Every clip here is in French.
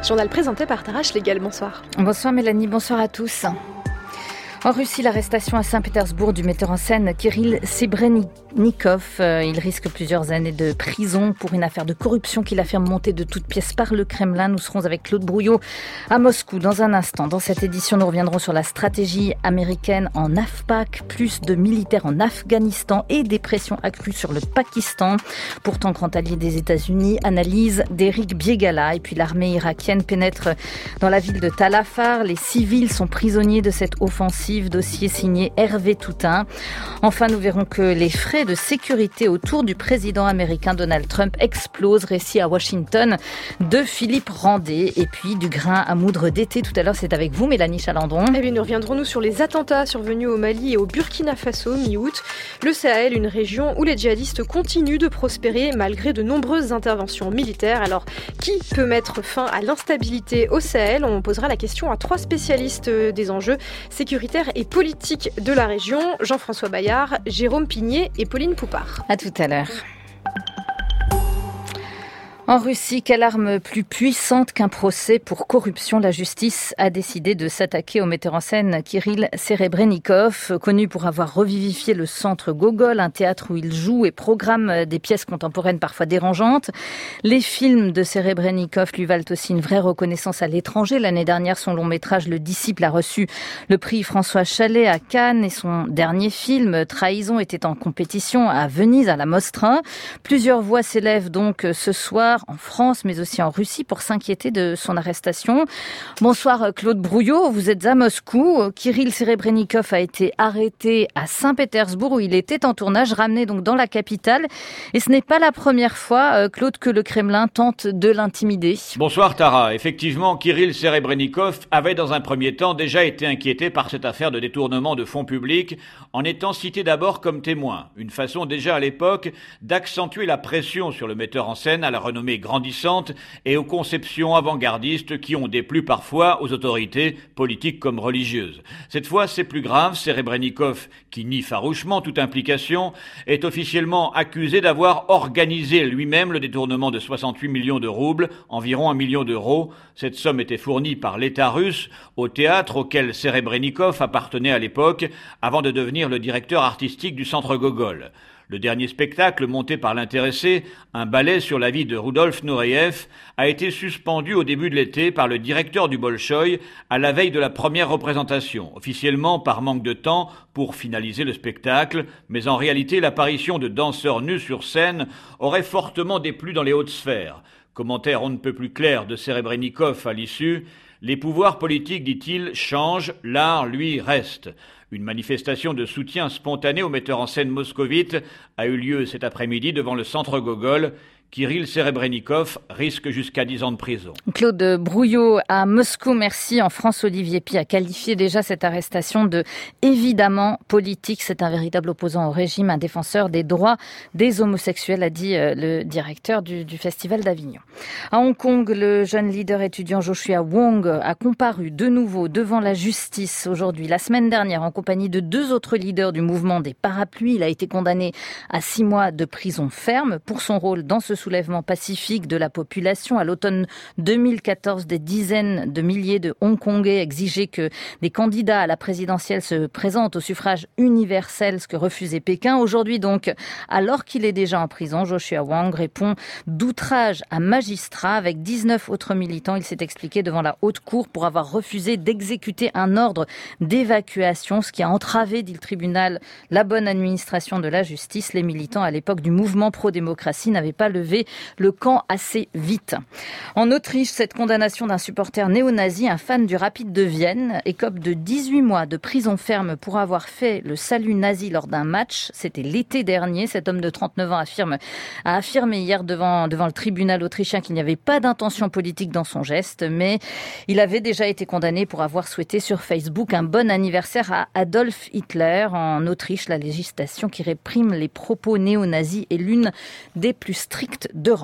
Journal présenté par Tara Schlegel. Bonsoir. Bonsoir Mélanie, bonsoir à tous. En Russie, l'arrestation à Saint-Pétersbourg du metteur en scène Kirill Serebrennikov. Il risque plusieurs années de prison pour une affaire de corruption qu'il affirme montée de toutes pièces par le Kremlin. Nous serons avec Claude Brouillot à Moscou dans un instant. Dans cette édition, nous reviendrons sur la stratégie américaine en AFPAC, plus de militaires en Afghanistan et des pressions accrues sur le Pakistan. Pourtant, grand allié des États-Unis, analyse d'Éric Biegala. Et puis l'armée irakienne pénètre dans la ville de Tal Afar. Les civils sont prisonniers de cette offensive. Dossier signé Hervé Toutain. Enfin, nous verrons que les frais de sécurité autour du président américain Donald Trump explosent. Récit à Washington de Philippe Randé. Et puis du grain à moudre d'été. Tout à l'heure, c'est avec vous, Mélanie Chalandron. Et bien, nous reviendrons sur les attentats survenus au Mali et au Burkina Faso mi-août. Le Sahel, une région où les djihadistes continuent de prospérer malgré de nombreuses interventions militaires. Alors, qui peut mettre fin à l'instabilité au Sahel ? On posera la question à 3 spécialistes des enjeux sécuritaires et politique de la région, Jean-François Bayard, Jérôme Pigné et Pauline Poupard. À tout à l'heure. En Russie, quelle arme plus puissante qu'un procès pour corruption ? La justice a décidé de s'attaquer au metteur en scène Kirill Serebrennikov, connu pour avoir revivifié le centre Gogol, un théâtre où il joue et programme des pièces contemporaines parfois dérangeantes. Les films de Serebrennikov lui valent aussi une vraie reconnaissance à l'étranger. L'année dernière, son long métrage Le Disciple a reçu le prix François Chalet à Cannes et son dernier film Trahison était en compétition à Venise, à la Mostra. Plusieurs voix s'élèvent donc ce soir en France, mais aussi en Russie, pour s'inquiéter de son arrestation. Bonsoir Claude Brouillot, vous êtes à Moscou. Kirill Serebrennikov a été arrêté à Saint-Pétersbourg où il était en tournage, ramené donc dans la capitale. Et ce n'est pas la première fois, Claude, que le Kremlin tente de l'intimider. Bonsoir Tara. Effectivement, Kirill Serebrennikov avait dans un premier temps déjà été inquiété par cette affaire de détournement de fonds publics en étant cité d'abord comme témoin. Une façon déjà à l'époque d'accentuer la pression sur le metteur en scène à la renommée grandissante et aux conceptions avant-gardistes qui ont déplu parfois aux autorités politiques comme religieuses. Cette fois, c'est plus grave. Serebrennikov, qui nie farouchement toute implication, est officiellement accusé d'avoir organisé lui-même le détournement de 68 millions de roubles, environ 1 million d'euros. Cette somme était fournie par l'État russe au théâtre auquel Serebrennikov appartenait à l'époque, avant de devenir le directeur artistique du centre Gogol. Le dernier spectacle monté par l'intéressé, un ballet sur la vie de Rudolf Nureyev, a été suspendu au début de l'été par le directeur du Bolchoï à la veille de la première représentation, officiellement par manque de temps pour finaliser le spectacle, mais en réalité l'apparition de danseurs nus sur scène aurait fortement déplu dans les hautes sphères. Commentaire on ne peut plus clair de Serebrennikov à l'issue. Les pouvoirs politiques, dit-il, changent, l'art, lui, reste. Une manifestation de soutien spontané au metteur en scène moscovite a eu lieu cet après-midi devant le centre Gogol. Kirill Serebrennikov risque jusqu'à 10 ans de prison. Claude Brouillot à Moscou, merci. En France, Olivier Pi a qualifié déjà cette arrestation de évidemment politique. C'est un véritable opposant au régime, un défenseur des droits des homosexuels, a dit le directeur du Festival d'Avignon. À Hong Kong, le jeune leader étudiant Joshua Wong a comparu de nouveau devant la justice aujourd'hui. La semaine dernière, en compagnie de 2 autres leaders du mouvement des parapluies, il a été condamné à 6 mois de prison ferme pour son rôle dans ce soulèvement pacifique de la population. À l'automne 2014, des dizaines de milliers de Hongkongais exigeaient que des candidats à la présidentielle se présentent au suffrage universel, ce que refusait Pékin. Aujourd'hui donc, alors qu'il est déjà en prison, Joshua Wong répond d'outrage à magistrat. Avec 19 autres militants, il s'est expliqué devant la haute cour pour avoir refusé d'exécuter un ordre d'évacuation, ce qui a entravé, dit le tribunal, la bonne administration de la justice. Les militants à l'époque du mouvement pro-démocratie n'avaient pas levé le camp assez vite. En Autriche, cette condamnation d'un supporter néo-nazi, un fan du Rapide de Vienne, écope de 18 mois de prison ferme pour avoir fait le salut nazi lors d'un match. C'était l'été dernier. Cet homme de 39 ans a affirmé hier devant le tribunal autrichien qu'il n'y avait pas d'intention politique dans son geste, mais il avait déjà été condamné pour avoir souhaité sur Facebook un bon anniversaire à Adolf Hitler. En Autriche, la législation qui réprime les propos néo-nazis est l'une des plus strictes d'Europe.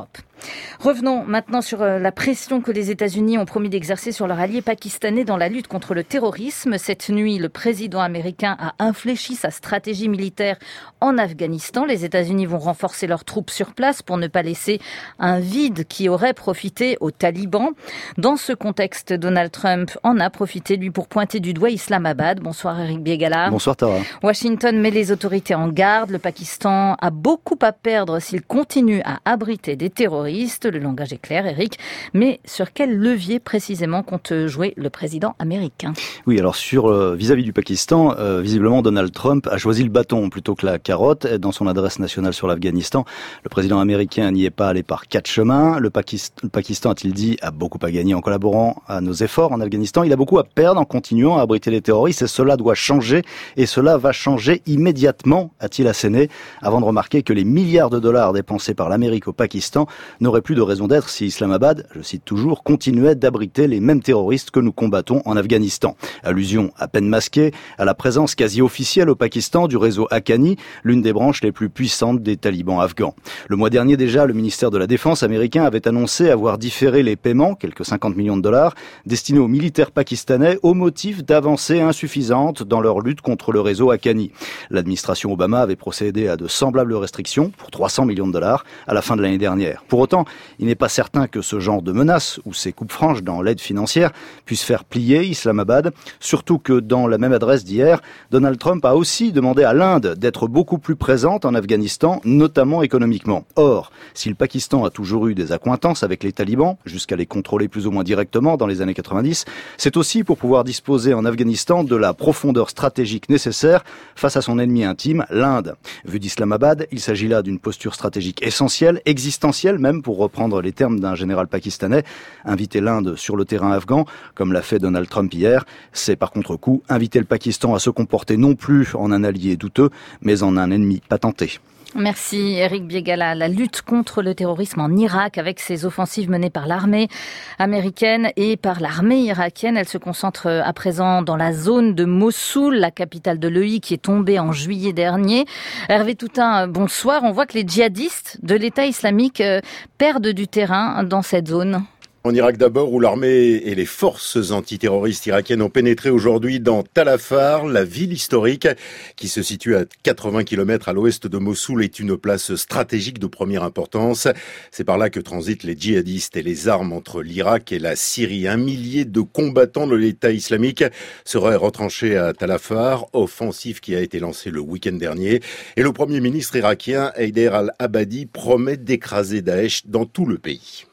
Revenons maintenant sur la pression que les États-Unis ont promis d'exercer sur leur allié pakistanais dans la lutte contre le terrorisme. Cette nuit, le président américain a infléchi sa stratégie militaire en Afghanistan. Les États-Unis vont renforcer leurs troupes sur place pour ne pas laisser un vide qui aurait profité aux talibans. Dans ce contexte, Donald Trump en a profité, lui, pour pointer du doigt Islamabad. Bonsoir Eric Biegala. Bonsoir Tara. Washington met les autorités en garde. Le Pakistan a beaucoup à perdre s'il continue à abriter des terroristes. Le langage est clair, Eric. Mais sur quel levier précisément compte jouer le président américain ? Oui, alors vis-à-vis du Pakistan, visiblement Donald Trump a choisi le bâton plutôt que la carotte. Dans son adresse nationale sur l'Afghanistan, le président américain n'y est pas allé par 4 chemins. Le Pakistan, a-t-il dit, a beaucoup à gagner en collaborant à nos efforts en Afghanistan. Il a beaucoup à perdre en continuant à abriter les terroristes et cela doit changer et cela va changer immédiatement, a-t-il asséné, avant de remarquer que les milliards de dollars dépensés par l'Amérique au Pakistan n'auraient plus de raison d'être si Islamabad, je cite toujours, continuait d'abriter les mêmes terroristes que nous combattons en Afghanistan. Allusion à peine masquée à la présence quasi officielle au Pakistan du réseau Haqqani, l'une des branches les plus puissantes des talibans afghans. Le mois dernier déjà, le ministère de la Défense américain avait annoncé avoir différé les paiements, quelques 50 millions de dollars, destinés aux militaires pakistanais au motif d'avancées insuffisantes dans leur lutte contre le réseau Haqqani. L'administration Obama avait procédé à de semblables restrictions pour 300 millions de dollars à la fin de l'année dernière. Pour autant, il n'est pas certain que ce genre de menaces ou ces coupes franches dans l'aide financière puissent faire plier Islamabad, surtout que dans la même adresse d'hier, Donald Trump a aussi demandé à l'Inde d'être beaucoup plus présente en Afghanistan, notamment économiquement. Or, si le Pakistan a toujours eu des accointances avec les talibans, jusqu'à les contrôler plus ou moins directement dans les années 90, c'est aussi pour pouvoir disposer en Afghanistan de la profondeur stratégique nécessaire face à son ennemi intime, l'Inde. Vu d'Islamabad, il s'agit là d'une posture stratégique essentielle, existentielle même, pour reprendre les termes d'un général pakistanais. Inviter l'Inde sur le terrain afghan, comme l'a fait Donald Trump hier, c'est par contre-coup inviter le Pakistan à se comporter non plus en un allié douteux, mais en un ennemi patenté. Merci Eric Biegala. La lutte contre le terrorisme en Irak avec ses offensives menées par l'armée américaine et par l'armée irakienne. Elle se concentre à présent dans la zone de Mossoul, la capitale de l'EI qui est tombée en juillet dernier. Hervé Toutain, bonsoir. On voit que les djihadistes de l'État islamique perdent du terrain dans cette zone. En Irak d'abord, où l'armée et les forces antiterroristes irakiennes ont pénétré aujourd'hui dans Tal Afar, la ville historique qui se situe à 80 km à l'ouest de Mossoul, est une place stratégique de première importance. C'est par là que transitent les djihadistes et les armes entre l'Irak et la Syrie. 1 millier de combattants de l'État islamique seraient retranchés à Tal Afar, offensive qui a été lancée le week-end dernier. Et le Premier ministre irakien, Haider al-Abadi, promet d'écraser Daesh dans tout le pays.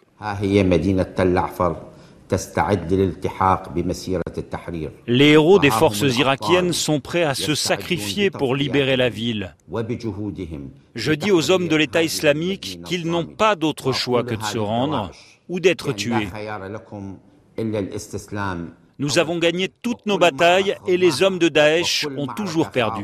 Les héros des forces irakiennes sont prêts à se sacrifier pour libérer la ville. Je dis aux hommes de l'État islamique qu'ils n'ont pas d'autre choix que de se rendre ou d'être tués. Nous avons gagné toutes nos batailles et les hommes de Daesh ont toujours perdu.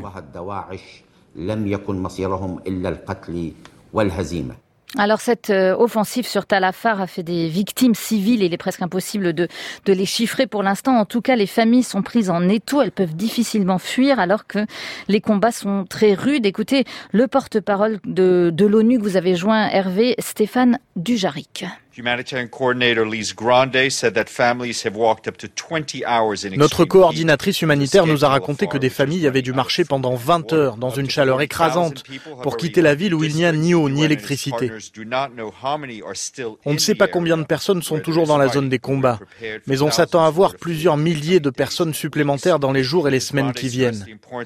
Alors cette offensive sur Tal Afar a fait des victimes civiles. Il est presque impossible de les chiffrer pour l'instant. En tout cas, les familles sont prises en étau. Elles peuvent difficilement fuir alors que les combats sont très rudes. Écoutez, le porte-parole de l'ONU que vous avez joint, Hervé, Stéphane Dujarric. Notre coordinatrice humanitaire nous a raconté que des familles avaient dû marcher pendant 20 heures dans une chaleur écrasante pour quitter la ville où il n'y a ni eau ni électricité. On ne sait pas combien de personnes sont toujours dans la zone des combats, mais on s'attend à voir plusieurs milliers de personnes supplémentaires dans les jours et les semaines qui viennent.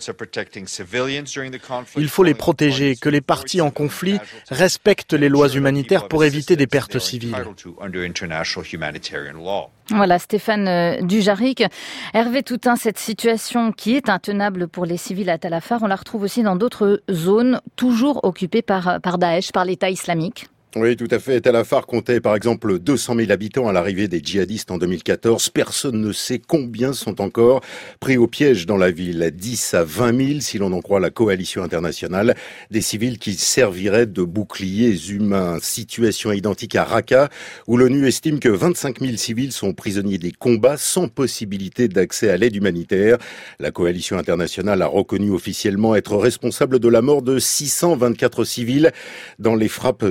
Il faut les protéger, que les parties en conflit respectent les lois humanitaires pour éviter des pertes civiles. Voilà, Stéphane Dujarric. Hervé Toutain, cette situation qui est intenable pour les civils à Tal Afar, on la retrouve aussi dans d'autres zones, toujours occupées par Daesh, par l'État islamique. Oui, tout à fait. Tal Afar comptait par exemple 200 000 habitants à l'arrivée des djihadistes en 2014. Personne ne sait combien sont encore pris au piège dans la ville. 10 à 20 000 si l'on en croit la coalition internationale. Des civils qui serviraient de boucliers humains. Situation identique à Raqqa, où l'ONU estime que 25 000 civils sont prisonniers des combats sans possibilité d'accès à l'aide humanitaire. La coalition internationale a reconnu officiellement être responsable de la mort de 624 civils dans les frappes aériennes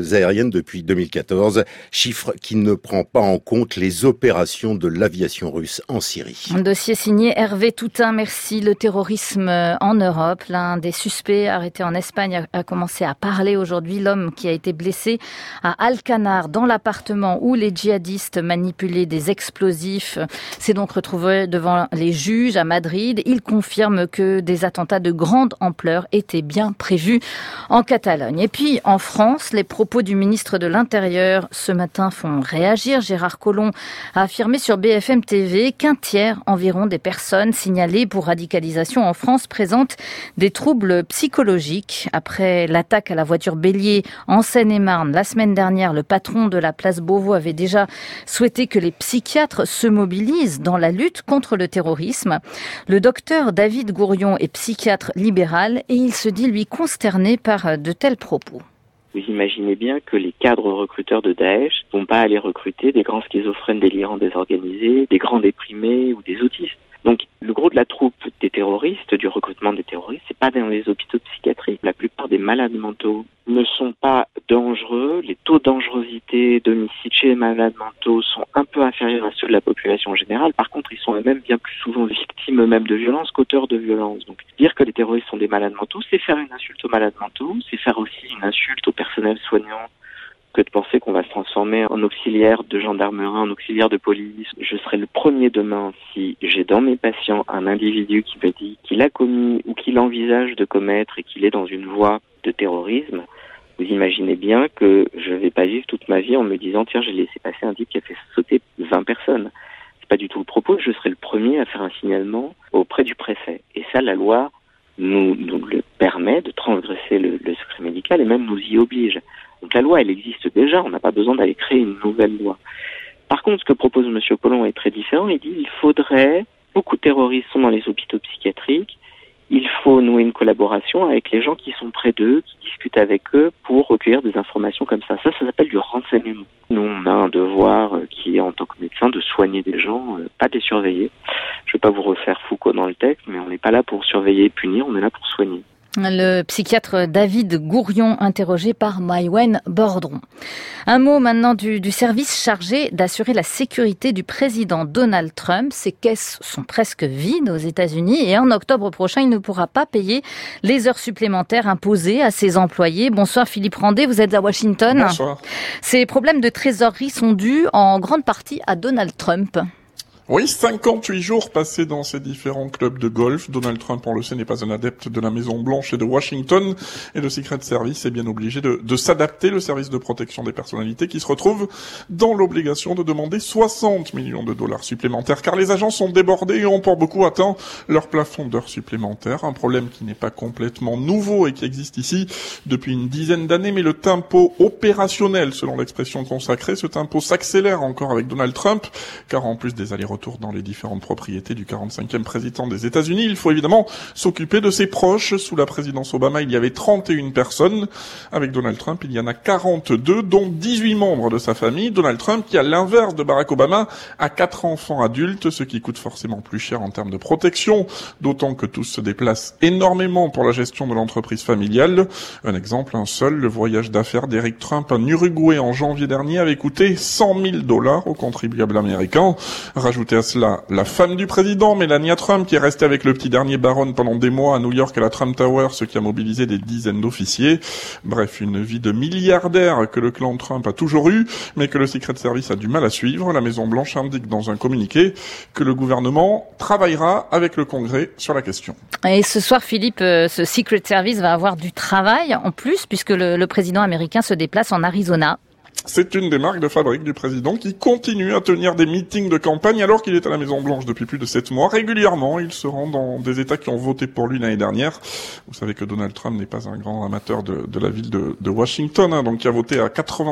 personnes depuis 2014, chiffre qui ne prend pas en compte les opérations de l'aviation russe en Syrie. Un dossier signé Hervé Toutain, merci. Le terrorisme en Europe, l'un des suspects arrêtés en Espagne a commencé à parler aujourd'hui. L'homme qui a été blessé à Alcanar, dans l'appartement où les djihadistes manipulaient des explosifs, s'est donc retrouvé devant les juges à Madrid. Il confirme que des attentats de grande ampleur étaient bien prévus en Catalogne. Et puis en France, les propos du ministre de l'Intérieur ce matin font réagir. Gérard Collomb a affirmé sur BFM TV qu'un tiers environ des personnes signalées pour radicalisation en France présentent des troubles psychologiques. Après l'attaque à la voiture bélier en Seine-et-Marne la semaine dernière, le patron de la place Beauvau avait déjà souhaité que les psychiatres se mobilisent dans la lutte contre le terrorisme. Le docteur David Gourion est psychiatre libéral et il se dit, lui, consterné par de tels propos. Vous imaginez bien que les cadres recruteurs de Daesh vont pas aller recruter des grands schizophrènes délirants désorganisés, des grands déprimés ou des autistes. Donc, le gros de la troupe des terroristes, du recrutement des terroristes, c'est pas dans les hôpitaux psychiatriques. La plupart des malades mentaux ne sont pas dangereux. Les taux de dangerosité d'homicide chez les malades mentaux sont un peu inférieurs à ceux de la population générale. Par contre, ils sont eux-mêmes bien plus souvent victimes eux-mêmes de violences qu'auteurs de violences. Donc, dire que les terroristes sont des malades mentaux, c'est faire une insulte aux malades mentaux, c'est faire aussi une insulte au personnel soignant, que de penser qu'on va se transformer en auxiliaire de gendarmerie, en auxiliaire de police. Je serai le premier demain si j'ai dans mes patients un individu qui me dit qu'il a commis ou qu'il envisage de commettre et qu'il est dans une voie de terrorisme. Vous imaginez bien que je vais pas vivre toute ma vie en me disant tiens, j'ai laissé passer un type qui a fait sauter 20 personnes. C'est pas du tout le propos. Je serai le premier à faire un signalement auprès du préfet. Et ça, la loi nous le permet de transgresser le secret médical et même nous y oblige. Donc la loi, elle existe déjà, on n'a pas besoin d'aller créer une nouvelle loi. Par contre, ce que propose M. Collomb est très différent. Il dit qu'il faudrait, beaucoup de terroristes sont dans les hôpitaux psychiatriques, il faut nouer une collaboration avec les gens qui sont près d'eux, qui discutent avec eux pour recueillir des informations comme ça. Ça s'appelle du renseignement. Nous, on a un devoir qui est, en tant que médecin, de soigner des gens, pas de les surveiller. Je ne vais pas vous refaire Foucault dans le texte, mais on n'est pas là pour surveiller et punir, on est là pour soigner. Le psychiatre David Gourion, interrogé par Maïwen Bordron. Un mot maintenant du service chargé d'assurer la sécurité du président Donald Trump. Ses caisses sont presque vides aux États-Unis et en octobre prochain, il ne pourra pas payer les heures supplémentaires imposées à ses employés. Bonsoir Philippe Randé, vous êtes à Washington. Bonsoir. Ces problèmes de trésorerie sont dus en grande partie à Donald Trump. Oui, 58 jours passés dans ces différents clubs de golf. Donald Trump, on le sait, n'est pas un adepte de la Maison-Blanche et de Washington. Et le Secret Service est bien obligé de s'adapter, le service de protection des personnalités, qui se retrouve dans l'obligation de demander 60 millions de dollars supplémentaires. Car les agents sont débordés et ont pour beaucoup atteint leur plafond d'heures supplémentaires. Un problème qui n'est pas complètement nouveau et qui existe ici depuis une dizaine d'années. Mais le tempo opérationnel, selon l'expression consacrée, ce tempo s'accélère encore avec Donald Trump. Car en plus des allers-retours dans les différentes propriétés du 45e président des États-Unis, il faut évidemment s'occuper de ses proches. Sous la présidence Obama, il y avait 31 personnes. Avec Donald Trump, il y en a 42, dont 18 membres de sa famille. Donald Trump, qui, à l'inverse de Barack Obama, a 4 enfants adultes, ce qui coûte forcément plus cher en termes de protection, d'autant que tous se déplacent énormément pour la gestion de l'entreprise familiale. Un exemple, un seul, le voyage d'affaires d'Eric Trump en Uruguay en janvier dernier avait coûté $100,000 aux contribuables américains. Rajoutez à cela la femme du président, Melania Trump, qui est restée avec le petit dernier baron pendant des mois à New York à la Trump Tower, ce qui a mobilisé des dizaines d'officiers. Bref, une vie de milliardaire que le clan Trump a toujours eu, mais que le Secret Service a du mal à suivre. La Maison-Blanche indique dans un communiqué que le gouvernement travaillera avec le Congrès sur la question. Et ce soir, Philippe, ce Secret Service va avoir du travail en plus, puisque le président américain se déplace en Arizona. C'est une des marques de fabrique du président qui continue à tenir des meetings de campagne alors qu'il est à la Maison-Blanche depuis plus de 7 mois. Régulièrement, il se rend dans des États qui ont voté pour lui l'année dernière. Vous savez que Donald Trump n'est pas un grand amateur de la ville de Washington, donc qui a voté à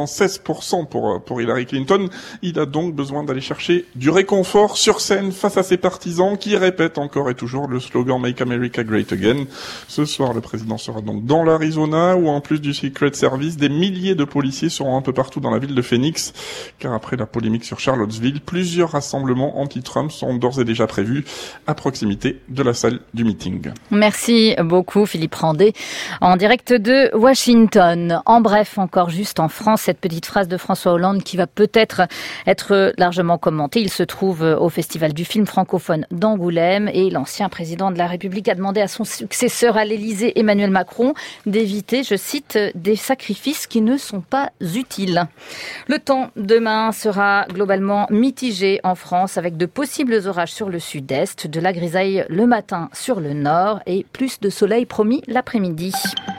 96% pour Hillary Clinton. Il a donc besoin d'aller chercher du réconfort sur scène face à ses partisans qui répètent encore et toujours le slogan Make America Great Again. Ce soir, le président sera donc dans l'Arizona où, en plus du Secret Service, des milliers de policiers seront un peu partout partout dans la ville de Phoenix, car après la polémique sur Charlottesville, plusieurs rassemblements anti-Trump sont d'ores et déjà prévus à proximité de la salle du meeting. Merci beaucoup Philippe Randé, en direct de Washington. En bref, encore juste en France, cette petite phrase de François Hollande qui va peut-être être largement commentée. Il se trouve au Festival du film francophone d'Angoulême et l'ancien président de la République a demandé à son successeur à l'Élysée, Emmanuel Macron, d'éviter, je cite, des sacrifices qui ne sont pas utiles. Le temps demain sera globalement mitigé en France avec de possibles orages sur le sud-est, de la grisaille le matin sur le nord et plus de soleil promis l'après-midi.